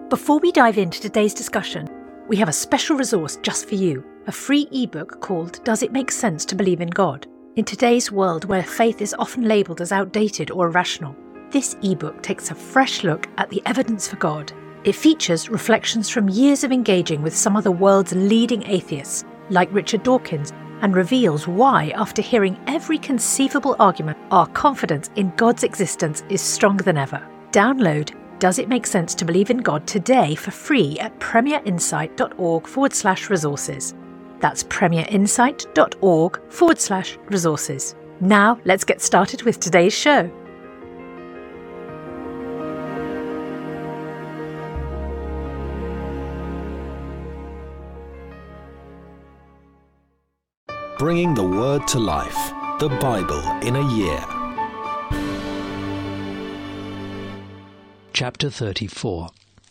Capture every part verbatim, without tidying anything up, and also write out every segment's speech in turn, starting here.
Before we dive into today's discussion, we have a special resource just for you, a free ebook called Does It Make Sense to Believe in God? In today's world where faith is often labelled as outdated or irrational, this ebook takes a fresh look at the evidence for God. It features reflections from years of engaging with some of the world's leading atheists, like Richard Dawkins, and reveals why, after hearing every conceivable argument, our confidence in God's existence is stronger than ever. Download Does It Make Sense to Believe in God today for free at premierinsight.org forward slash resources. That's premierinsight.org forward slash resources. Now let's get started with today's show. Bringing the Word to life, the Bible in a year. Chapter thirty-four.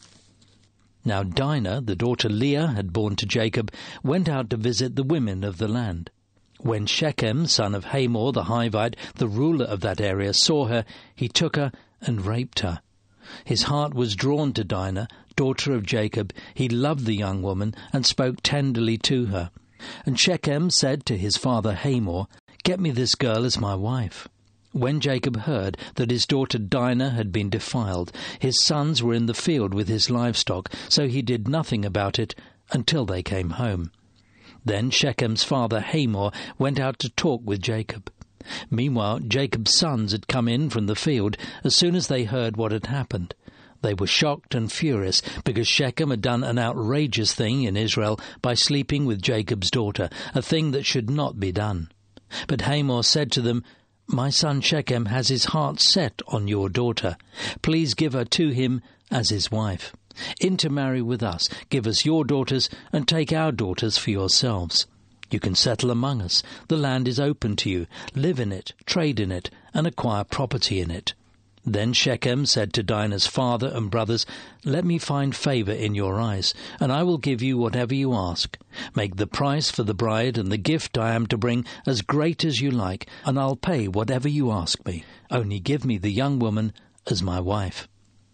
Now Dinah, the daughter Leah had borne to Jacob, went out to visit the women of the land. When Shechem, son of Hamor the Hivite, the ruler of that area, saw her, he took her and raped her. His heart was drawn to Dinah, daughter of Jacob. He loved the young woman and spoke tenderly to her. And Shechem said to his father Hamor, "Get me this girl as my wife." When Jacob heard that his daughter Dinah had been defiled, his sons were in the field with his livestock, so he did nothing about it until they came home. Then Shechem's father Hamor went out to talk with Jacob. Meanwhile, Jacob's sons had come in from the field as soon as they heard what had happened. They were shocked and furious because Shechem had done an outrageous thing in Israel by sleeping with Jacob's daughter, a thing that should not be done. But Hamor said to them, "My son Shechem has his heart set on your daughter. Please give her to him as his wife. Intermarry with us, give us your daughters, and take our daughters for yourselves. You can settle among us. The land is open to you. Live in it, trade in it, and acquire property in it." Then Shechem said to Dinah's father and brothers, "Let me find favour in your eyes, and I will give you whatever you ask. Make the price for the bride and the gift I am to bring as great as you like, and I'll pay whatever you ask me. Only give me the young woman as my wife."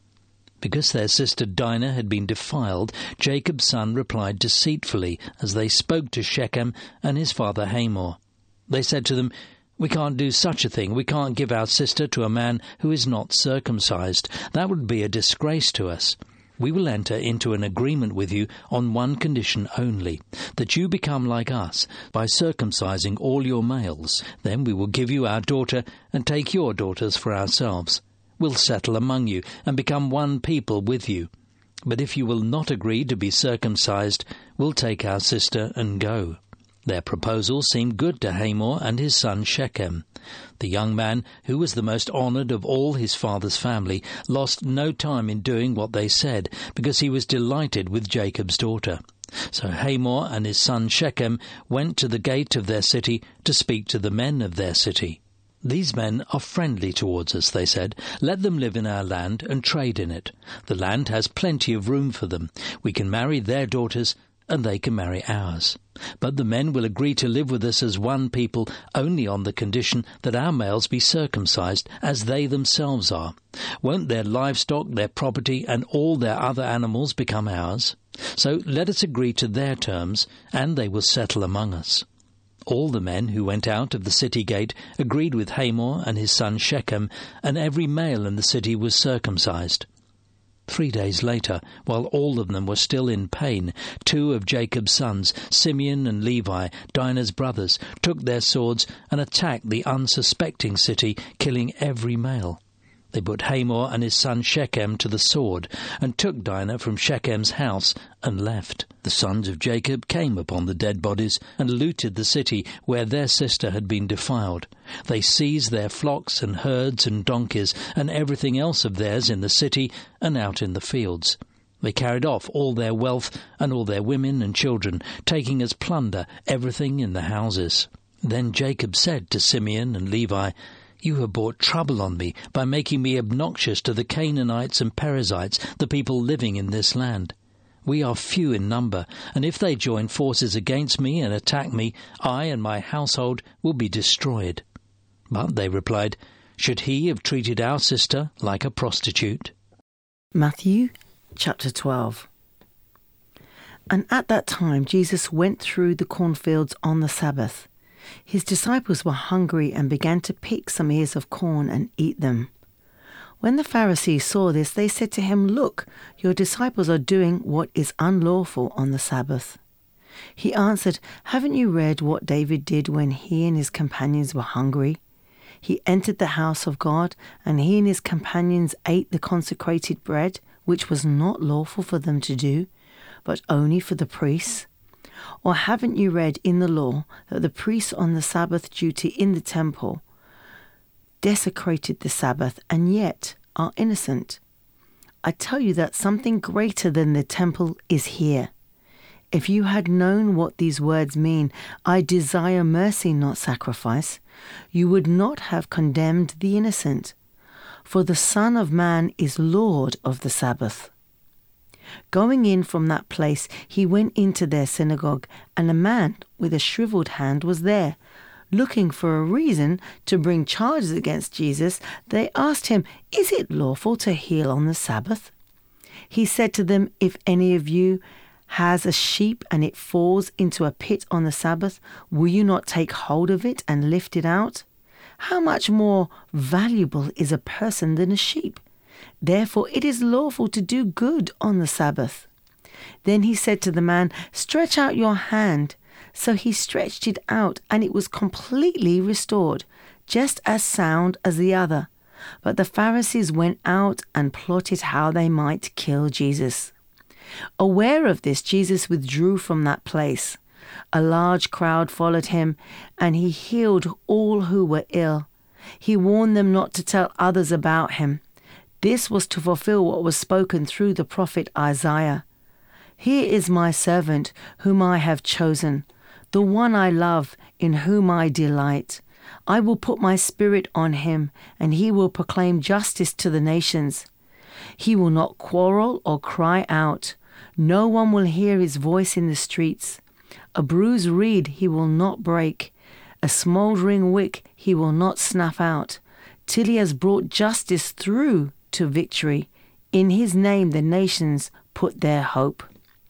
Because their sister Dinah had been defiled, Jacob's son replied deceitfully as they spoke to Shechem and his father Hamor. They said to them, "We can't do such a thing. We can't give our sister to a man who is not circumcised. That would be a disgrace to us. We will enter into an agreement with you on one condition only, that you become like us by circumcising all your males. Then we will give you our daughter and take your daughters for ourselves. We'll settle among you and become one people with you. But if you will not agree to be circumcised, we'll take our sister and go." Their proposal seemed good to Hamor and his son Shechem. The young man, who was the most honoured of all his father's family, lost no time in doing what they said, because he was delighted with Jacob's daughter. So Hamor and his son Shechem went to the gate of their city to speak to the men of their city. "These men are friendly towards us," they said. "Let them live in our land and trade in it. The land has plenty of room for them. We can marry their daughters, and they can marry ours. But the men will agree to live with us as one people only on the condition that our males be circumcised as they themselves are. Won't their livestock, their property, and all their other animals become ours? So let us agree to their terms, and they will settle among us." All the men who went out of the city gate agreed with Hamor and his son Shechem, and every male in the city was circumcised. Three days later, while all of them were still in pain, two of Jacob's sons, Simeon and Levi, Dinah's brothers, took their swords and attacked the unsuspecting city, killing every male. They put Hamor and his son Shechem to the sword, and took Dinah from Shechem's house and left. The sons of Jacob came upon the dead bodies and looted the city where their sister had been defiled. They seized their flocks and herds and donkeys and everything else of theirs in the city and out in the fields. They carried off all their wealth and all their women and children, taking as plunder everything in the houses. Then Jacob said to Simeon and Levi, "You have brought trouble on me by making me obnoxious to the Canaanites and Perizzites, the people living in this land. We are few in number, and if they join forces against me and attack me, I and my household will be destroyed." But they replied, "Should he have treated our sister like a prostitute?" Matthew chapter twelve. And at that time Jesus went through the cornfields on the Sabbath. His disciples were hungry and began to pick some ears of corn and eat them. When the Pharisees saw this, they said to him, "Look, your disciples are doing what is unlawful on the Sabbath." He answered, "Haven't you read what David did when he and his companions were hungry? He entered the house of God, and he and his companions ate the consecrated bread, which was not lawful for them to do, but only for the priests. Or haven't you read in the law that the priests on the Sabbath duty in the temple desecrated the Sabbath and yet are innocent? I tell you that something greater than the temple is here. If you had known what these words mean, 'I desire mercy, not sacrifice,' you would not have condemned the innocent. For the Son of Man is Lord of the Sabbath." Going in from that place, he went into their synagogue, and a man with a shriveled hand was there. Looking for a reason to bring charges against Jesus, they asked him, "Is it lawful to heal on the Sabbath?" He said to them, "If any of you has a sheep and it falls into a pit on the Sabbath, will you not take hold of it and lift it out? How much more valuable is a person than a sheep? Therefore it is lawful to do good on the Sabbath." Then he said to the man, "Stretch out your hand." So he stretched it out, and it was completely restored, just as sound as the other. But the Pharisees went out and plotted how they might kill Jesus. Aware of this, Jesus withdrew from that place. A large crowd followed him, and he healed all who were ill. He warned them not to tell others about him. This was to fulfill what was spoken through the prophet Isaiah. "Here is my servant, whom I have chosen, the one I love, in whom I delight. I will put my spirit on him, and he will proclaim justice to the nations. He will not quarrel or cry out. No one will hear his voice in the streets. A bruised reed he will not break. A smouldering wick he will not snuff out, till he has brought justice through to victory. In his name the nations put their hope."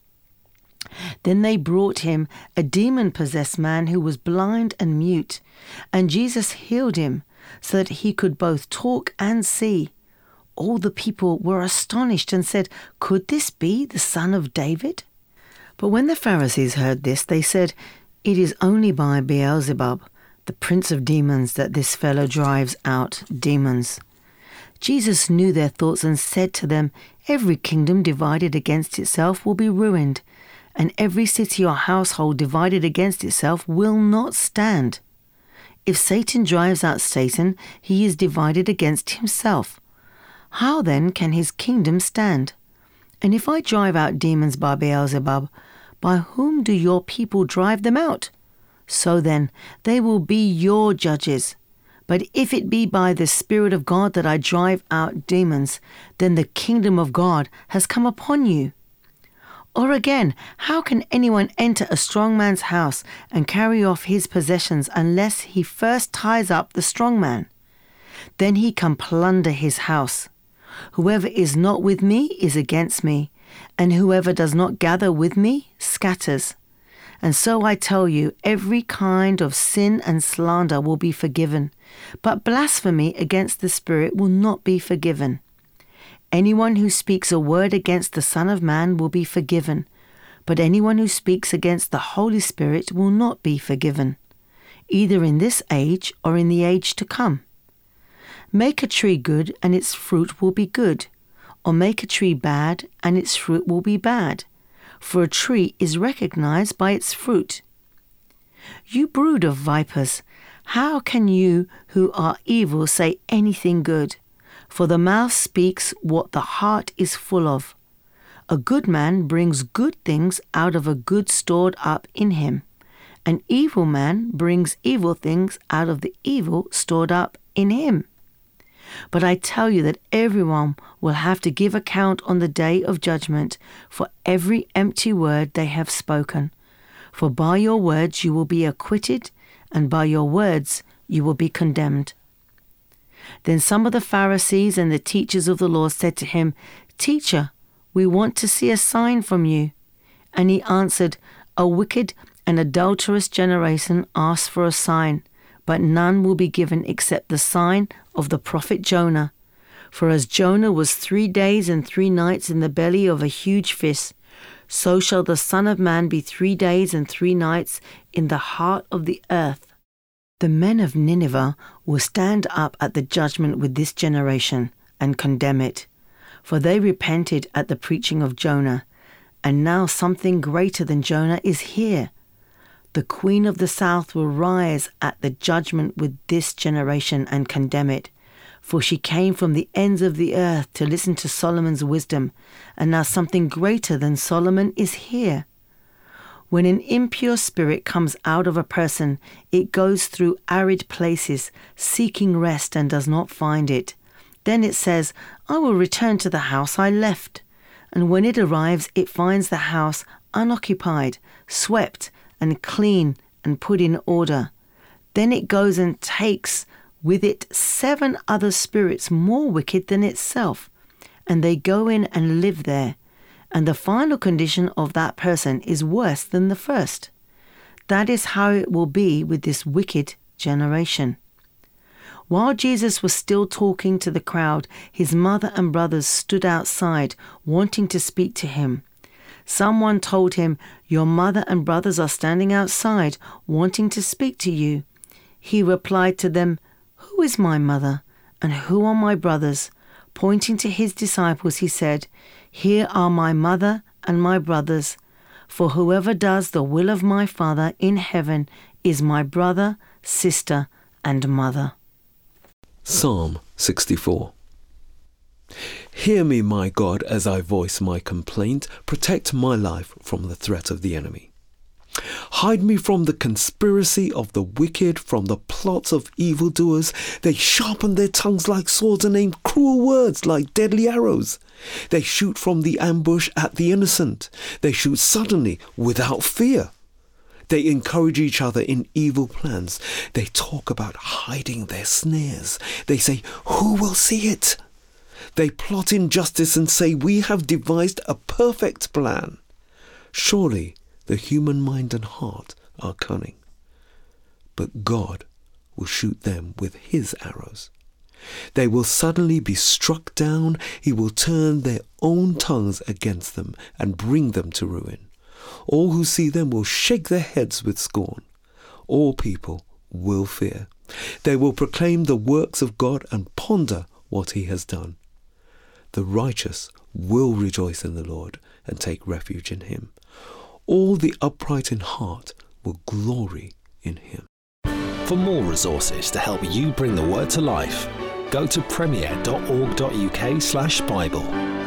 Then they brought him a demon-possessed man who was blind and mute, and Jesus healed him so that he could both talk and see. All the people were astonished and said, "Could this be the son of David?" But when the Pharisees heard this, they said, "It is only by Beelzebub, the prince of demons, that this fellow drives out demons." Jesus knew their thoughts and said to them, "Every kingdom divided against itself will be ruined, and every city or household divided against itself will not stand. If Satan drives out Satan, he is divided against himself. How then can his kingdom stand? And if I drive out demons by Beelzebub, by whom do your people drive them out? So then, they will be your judges. But if it be by the Spirit of God that I drive out demons, then the kingdom of God has come upon you. Or again, how can anyone enter a strong man's house and carry off his possessions unless he first ties up the strong man? Then he can plunder his house. Whoever is not with me is against me, and whoever does not gather with me scatters. And so I tell you, every kind of sin and slander will be forgiven, but blasphemy against the Spirit will not be forgiven. Anyone who speaks a word against the Son of Man will be forgiven, but anyone who speaks against the Holy Spirit will not be forgiven, either in this age or in the age to come. Make a tree good, and its fruit will be good, or make a tree bad, and its fruit will be bad. For a tree is recognized by its fruit. You brood of vipers, how can you who are evil say anything good? For the mouth speaks what the heart is full of. A good man brings good things out of a good stored up in him. An evil man brings evil things out of the evil stored up in him. But I tell you that everyone will have to give account on the day of judgment for every empty word they have spoken. For by your words you will be acquitted, and by your words you will be condemned. Then some of the Pharisees and the teachers of the law said to him, "Teacher, "We want to see a sign from you." And he answered, "A wicked and adulterous generation asks for a sign, but none will be given except the sign of the prophet Jonah. For as Jonah was three days and three nights in the belly of a huge fish, so shall the Son of Man be three days and three nights in the heart of the earth." The men of Nineveh will stand up at the judgment with this generation and condemn it, for they repented at the preaching of Jonah, and now something greater than Jonah is here. The Queen of the South will rise at the judgment with this generation and condemn it, for she came from the ends of the earth to listen to Solomon's wisdom, and now something greater than Solomon is here. When an impure spirit comes out of a person, it goes through arid places, seeking rest and does not find it. Then it says, "I will return to the house I left." And when it arrives, it finds the house unoccupied, swept and clean and put in order. Then it goes and takes with it seven other spirits more wicked than itself, and they go in and live there, and the final condition of that person is worse than the first. That is how it will be with this wicked generation. While Jesus was still talking to the crowd, his mother and brothers stood outside, wanting to speak to him. Someone told him, "Your mother and brothers are standing outside, wanting to speak to you." He replied to them, "Who is my mother, and who are my brothers?" Pointing to his disciples, he said, "Here are my mother and my brothers. For whoever does the will of my Father in heaven is my brother, sister, and mother." Psalm sixty-four. Hear me, my God, as I voice my complaint. Protect my life from the threat of the enemy. Hide me from the conspiracy of the wicked, from the plots of evildoers. They sharpen their tongues like swords and aim cruel words like deadly arrows. They shoot from the ambush at the innocent. They shoot suddenly without fear. They encourage each other in evil plans. They talk about hiding their snares. They say, "Who will see it?" They plot injustice and say, "We have devised a perfect plan." Surely the human mind and heart are cunning, but God will shoot them with his arrows. They will suddenly be struck down. He will turn their own tongues against them and bring them to ruin. All who see them will shake their heads with scorn. All people will fear. They will proclaim the works of God and ponder what he has done. The righteous will rejoice in the Lord and take refuge in him. All the upright in heart will glory in him. For more resources to help you bring the word to life, go to premier dot org dot uk slash Bible.